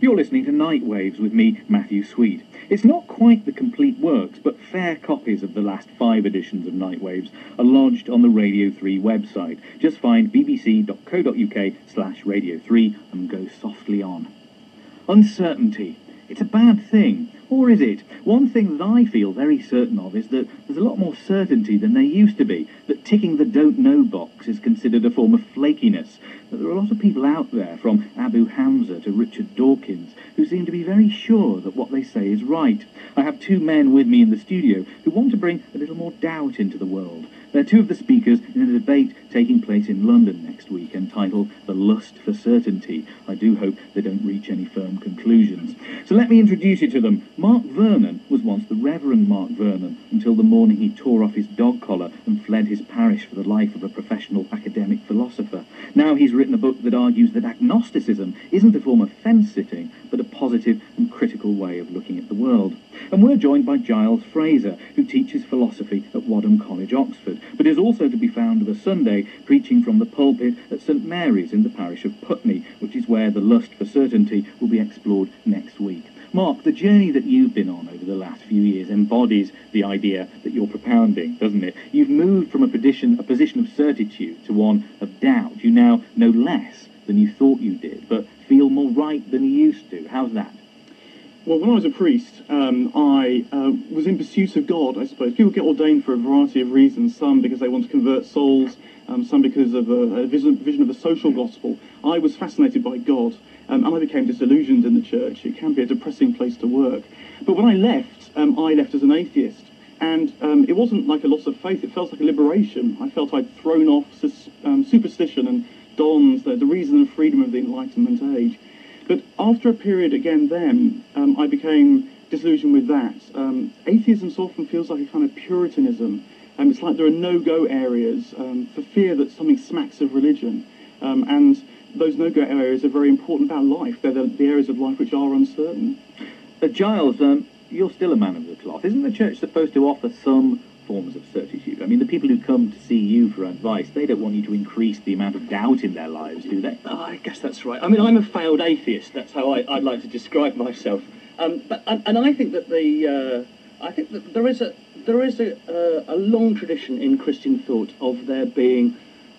You're listening to Night Waves with me, Matthew Sweet. It's not quite the complete works, but fair copies of the last 5 editions of Night Waves are lodged on the Radio 3 website. Just find bbc.co.uk/Radio 3 and go softly on. Uncertainty. It's a bad thing. Or is it? One thing that I feel very certain of is that there's a lot more certainty than there used to be, that ticking the don't know box is considered a form of flakiness, that there are a lot of people out there, from Abu Hamza to Richard Dawkins, who seem to be very sure that what they say is right. I have 2 men with me in the studio who want to bring a little more doubt into the world. They're 2 of the speakers in a debate taking place in London next week, entitled The Lust for Certainty. I do hope they don't reach any firm conclusions. So let me introduce you to them. Mark Vernon was once the Reverend Mark Vernon, until the morning he tore off his dog collar and fled his parish for the life of a professional academic philosopher. Now he's written a book that argues that agnosticism isn't a form of fence-sitting, but a positive and critical way of looking at the world. And we're joined by Giles Fraser, who teaches philosophy at Wadham College, Oxford, but is also to be found of a Sunday preaching from the pulpit at St Mary's in the parish of Putney, which is where the lust for certainty will be explored next week. Mark, the journey that you've been on over the last few years embodies the idea that you're propounding, doesn't it? You've moved from a position of certitude to one of doubt. You now know less than you thought you did, but feel more right than you used to. How's that? Well, when I was a priest, I was in pursuit of God, I suppose. People get ordained for a variety of reasons, some because they want to convert souls, some because of a vision of a social gospel. I was fascinated by God, and I became disillusioned in the church. It can be a depressing place to work. But when I left as an atheist, and it wasn't like a loss of faith, it felt like a liberation. I felt I'd thrown off superstition and dons, the reason and freedom of the Enlightenment age. But after a period again then, I became disillusioned with that. Atheism so often feels like a kind of puritanism. It's like there are no-go areas for fear that something smacks of religion. And those no-go areas are very important about life. They're the areas of life which are uncertain. Giles, you're still a man of the cloth. Isn't the church supposed to offer some forms of certitude? I mean, the people who come to see you for advice, they don't want you to increase the amount of doubt in their lives, do they? Oh, I guess that's right. I mean, I'm a failed atheist. That's how I'd like to describe myself. But I think that there is a long tradition in Christian thought of there being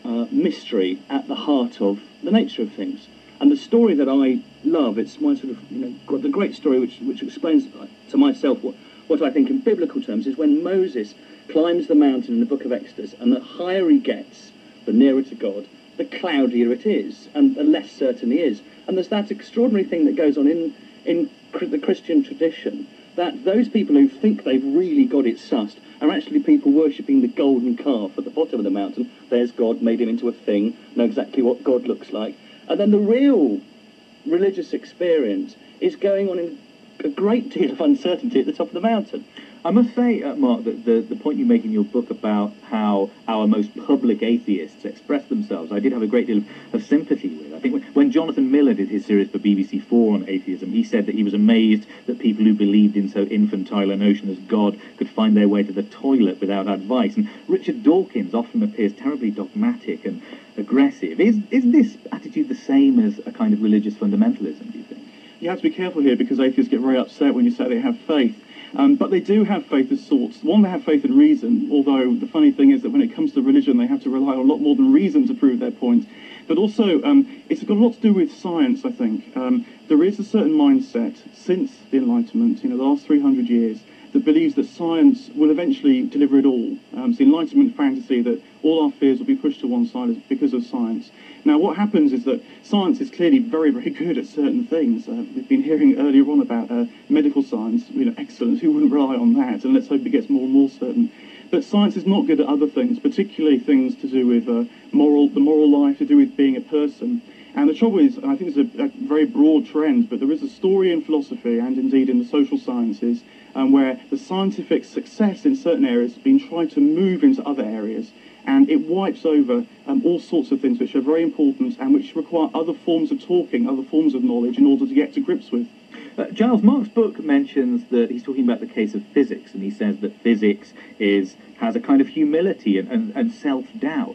mystery at the heart of the nature of things. And the story that I love, it's my sort of, the great story which explains to myself what I think in biblical terms is when Moses climbs the mountain in the book of Exodus, and the higher he gets, the nearer to God, the cloudier it is, and the less certain he is. And there's that extraordinary thing that goes on in the Christian tradition, that those people who think they've really got it sussed are actually people worshipping the golden calf at the bottom of the mountain. There's God, made him into a thing, know exactly what God looks like. And then the real religious experience is going on in a great deal of uncertainty at the top of the mountain. I must say, Mark, that the point you make in your book about how our most public atheists express themselves, I did have a great deal of sympathy with. I think when Jonathan Miller did his series for BBC4 on atheism, he said that he was amazed that people who believed in so infantile a notion as God could find their way to the toilet without advice. And Richard Dawkins often appears terribly dogmatic and aggressive. Is this attitude the same as a kind of religious fundamentalism, do you think? You have to be careful here, because atheists get very upset when you say they have faith. But they do have faith of sorts. One, they have faith in reason, although the funny thing is that when it comes to religion, they have to rely on a lot more than reason to prove their point. But also, it's got a lot to do with science, I think. There is a certain mindset since the Enlightenment, the last 300 years, that believes that science will eventually deliver it all. It's the Enlightenment fantasy that all our fears will be pushed to one side because of science. Now, what happens is that science is clearly very, very good at certain things. We've been hearing earlier on about medical science, excellent. Who wouldn't rely on that? And let's hope it gets more and more certain. But science is not good at other things, particularly things to do with the moral life, to do with being a person. And the trouble is, and I think it's a very broad trend, but there is a story in philosophy and indeed in the social sciences where the scientific success in certain areas has been tried to move into other areas, and it wipes over all sorts of things which are very important and which require other forms of talking, other forms of knowledge in order to get to grips with. Giles, Mark's book mentions that he's talking about the case of physics, and he says that physics has a kind of humility and self-doubt,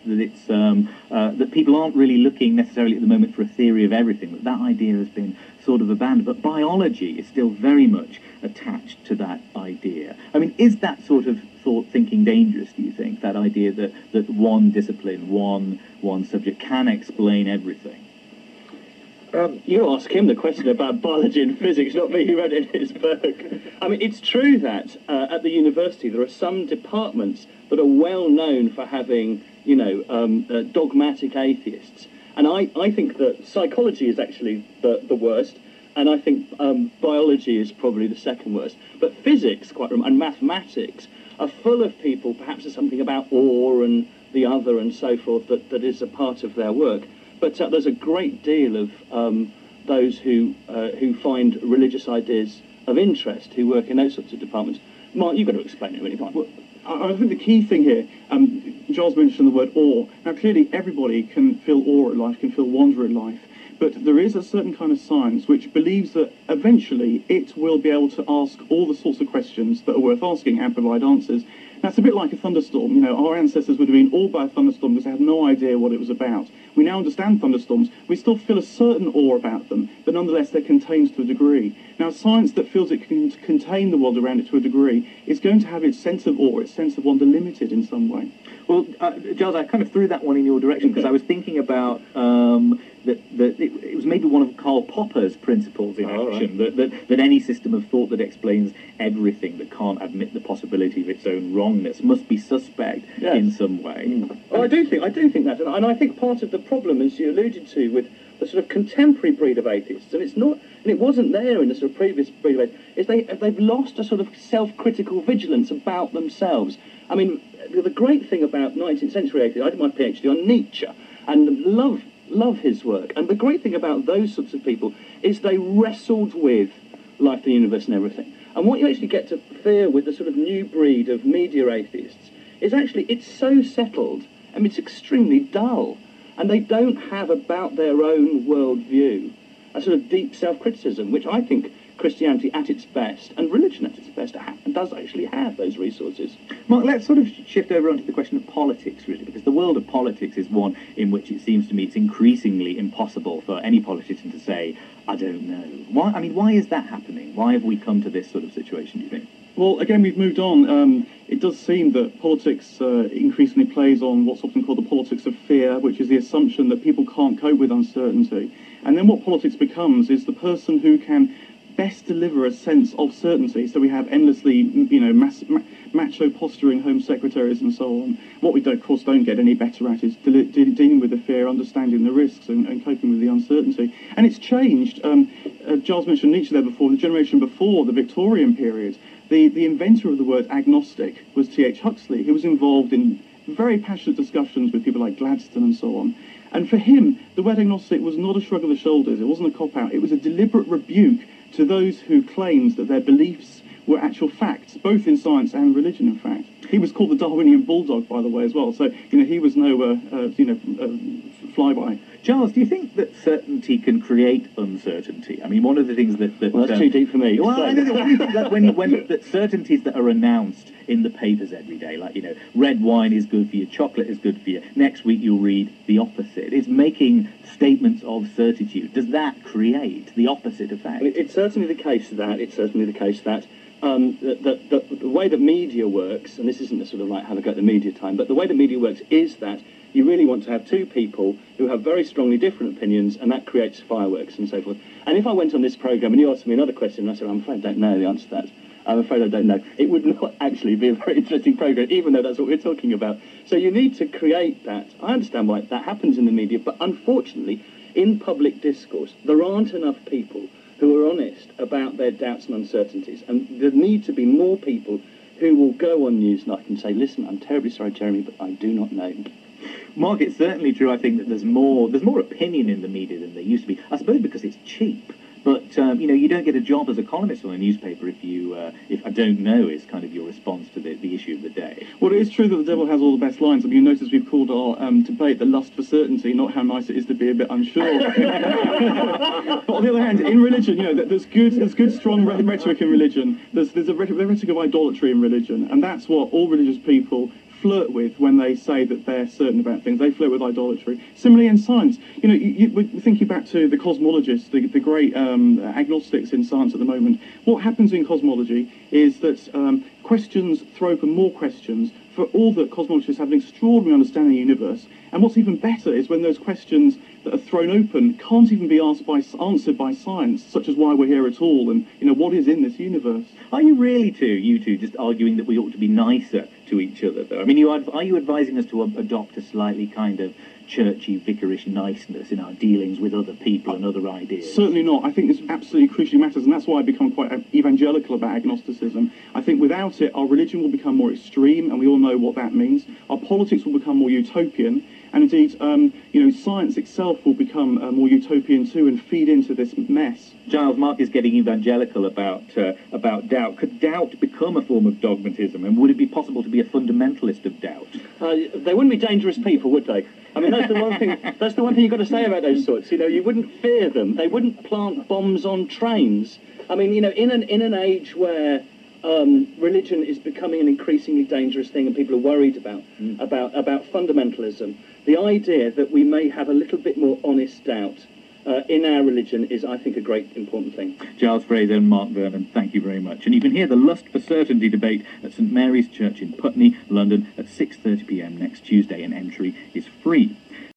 that people aren't really looking necessarily at the moment for a theory of everything, that idea has been sort of abandoned. But biology is still very much attached to that idea. I mean, is that sort of thinking dangerous, do you think, that idea that one discipline, one subject can explain everything? You ask him the question about biology and physics, not me, who wrote it in his book. I mean, it's true that at the university there are some departments that are well known for having, dogmatic atheists. And I think that psychology is actually the worst, and I think biology is probably the second worst. But physics, and mathematics are full of people, perhaps there's something about awe and the other and so forth that is a part of their work. But there's a great deal of those who find religious ideas of interest, who work in those sorts of departments. Mark, you've got to explain it really. Well, I think the key thing here, Giles mentioned the word awe. Now, clearly, everybody can feel awe at life, can feel wonder at life. But there is a certain kind of science which believes that eventually it will be able to ask all the sorts of questions that are worth asking and provide answers. Now, it's a bit like a thunderstorm. You know, our ancestors would have been awed by a thunderstorm because they had no idea what it was about. We now understand thunderstorms. We still feel a certain awe about them, but nonetheless they're contained to a degree. Now, science that feels it can contain the world around it to a degree is going to have its sense of awe, its sense of wonder limited in some way. Well, Giles, I kind of threw that one in your direction because I was thinking about that it was maybe one of Karl Popper's principles in action, right. that any system of thought that explains everything, that can't admit the possibility of its own wrongness, must be suspect in some way. Oh, I do think that, and I think part of the problem, as you alluded to, with the sort of contemporary breed of atheists, and it wasn't there in the sort of previous breed of atheists, is they've lost a sort of self-critical vigilance about themselves. I mean, the great thing about 19th century atheists, I did my PhD on Nietzsche, and love his work. And the great thing about those sorts of people is they wrestled with life, the universe, and everything. And what you actually get to fear with the sort of new breed of media atheists is actually it's so settled. I mean, it's extremely dull, and they don't have about their own worldview a sort of deep self-criticism, which I think Christianity at its best, and religion at its best, does actually have those resources. Mark, let's sort of shift over onto the question of politics, really, because the world of politics is one in which it seems to me it's increasingly impossible for any politician to say, I don't know. Why is that happening? Why have we come to this sort of situation, do you think? Well, again, we've moved on. It does seem that politics increasingly plays on what's often called the politics of fear, which is the assumption that people can't cope with uncertainty. And then what politics becomes is the person who can best deliver a sense of certainty. So we have endlessly, macho posturing Home Secretaries and so on. What we of course don't get any better at is dealing with the fear, understanding the risks and coping with the uncertainty. And it's changed. Giles mentioned Nietzsche there before. The generation before the Victorian period, the inventor of the word agnostic was T.H. Huxley, who was involved in very passionate discussions with people like Gladstone and so on. And for him, the word agnostic was not a shrug of the shoulders. It wasn't a cop-out. It was a deliberate rebuke to those who claimed that their beliefs were actual facts, both in science and religion, in fact. He was called the Darwinian bulldog, by the way, as well. So, he was no, flyby. Giles, do you think that certainty can create uncertainty? I mean, one of the things that well, that's too deep for me. Well, I don't know. What do you think that when that certainties that are announced in the papers every day, like, red wine is good for you, chocolate is good for you, next week you'll read the opposite. It's making statements of certitude. Does that create the opposite effect? It's certainly the case that the way that media works, and this isn't a sort of like have a go at the media time, but the way that media works is that you really want to have two people who have very strongly different opinions, and that creates fireworks and so forth. And if I went on this programme and you asked me another question, and I said, I'm afraid I don't know the answer to that, I'm afraid I don't know, it would not actually be a very interesting programme, even though that's what we're talking about. So you need to create that. I understand why that happens in the media, but unfortunately, in public discourse, there aren't enough people who are honest about their doubts and uncertainties. And there need to be more people who will go on Newsnight and say, listen, I'm terribly sorry, Jeremy, but I do not know. Mark, it's certainly true, I think, that there's more opinion in the media than there used to be. I suppose because it's cheap. But you don't get a job as a columnist on a newspaper if I don't know is kind of your response to the issue of the day. Well, it is true that the devil has all the best lines. I mean, you notice we've called our debate the lust for certainty, not how nice it is to be a bit unsure. But on the other hand, in religion, there's good, strong rhetoric in religion. There's a rhetoric of idolatry in religion, and that's what all religious people flirt with when they say that they're certain about things. They flirt with idolatry. Similarly in science, we're thinking back to the cosmologists, the great agnostics in science at the moment. What happens in cosmology is that questions throw open more questions. For all that cosmologists have an extraordinary understanding of the universe, and what's even better is when those questions that are thrown open can't even be answered by science, such as why we're here at all, and what is in this universe. Are you really you two, just arguing that we ought to be nicer to each other, though? I mean, are you advising us to adopt a slightly kind of churchy, vicarish niceness in our dealings with other people and other ideas? Certainly not. I think this absolutely crucially matters, and that's why I become quite evangelical about agnosticism. I think without it, our religion will become more extreme, and we all know what that means. Our politics will become more utopian, and indeed, science itself will become more utopian too, and feed into this mess. Giles, Mark is getting evangelical about doubt. Could doubt become a form of dogmatism, and would it be possible to be a fundamentalist of doubt? They wouldn't be dangerous people, would they? I mean, that's the one thing. That's the one thing you've got to say about those sorts. You wouldn't fear them. They wouldn't plant bombs on trains. I mean, in an age where religion is becoming an increasingly dangerous thing, and people are worried about fundamentalism, the idea that we may have a little bit more honest doubt in our religion is, I think, a great important thing. Giles Fraser and Mark Vernon, thank you very much. And you can hear the Lust for Certainty debate at St Mary's Church in Putney, London, at 6:30 p.m. next Tuesday, and entry is free.